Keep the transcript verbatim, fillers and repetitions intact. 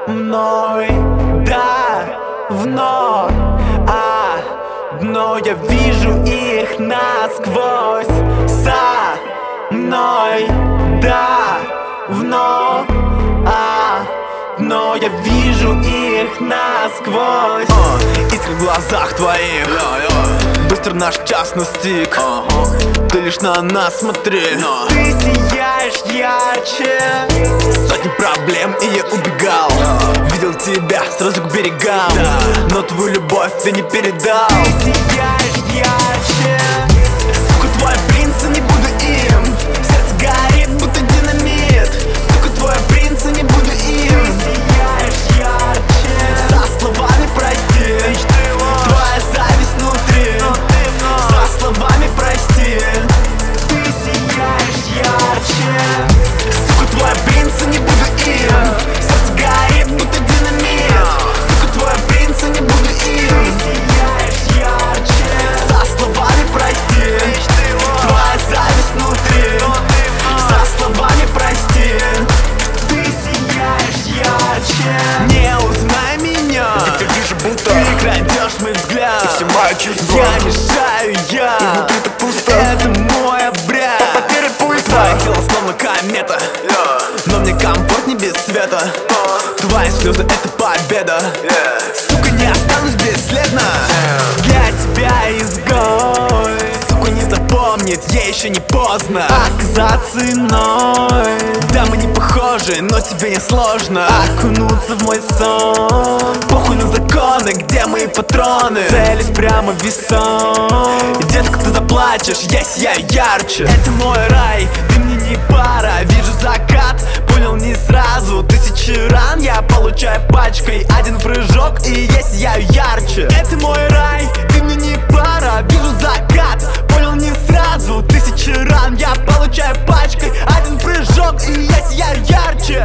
мной, да, вновь, а дно я вижу их насквозь. Со мной, да, вновь, а дно я вижу их насквозь. uh, Искры в глазах твоих, yeah, yeah. Быстро наш час настиг, uh-huh. Ты лишь на нас смотри, uh. Ты сияешь ярче. Сотни проблем, и я убегал, yeah. Видел тебя сразу к берегам, yeah. Но твою любовь ты не передал. Ты сияешь ярче. Сука, твой принц, и не буду им. Сердце горит, будто динамит. Сука, твой принц, и не буду им. Ты сияешь ярче. За словами прости, твоя зависть внутри. За словами прости. Ты сияешь ярче. Сука, твой принц, и не буду им. Сердце горит, будто динамит. Сука, твой принц, и не буду им. Ты сияешь ярче. За словами прости, твоя зависть внутри. За словами прости. Ты сияешь ярче. Не узнай меня, Ты вижу, будто ты крадешь мой взгляд. И все мои чувства. Я мешаю я, И внутри-то пусто. это мой обряд. По потере пульса. Твое тело словно комета, yeah. Но мне комфортней без света, uh. Твои слезы это победа, yeah. Сука, не останусь бесследно, yeah. Для тебя изгой. Сука, не запомнит, ей еще не поздно оказаться иной. Да, мы не похожи, но тебе не сложно окунуться в мой сон. Похуй на законы, где мои патроны. Целюсь прямо в весом. Детка, ты заплачешь, я сияю ярче. Это мой рай, ты мне не пара. Вижу закат, понял не сразу. Тысячи ран я получаю пачкой. Один прыжок, и я сияю ярче. Это мой рай, ты мне не пара. Вижу закат, понял не сразу. Тысячи ран я получаю пачкой. Один прыжок, и я сияю ярче.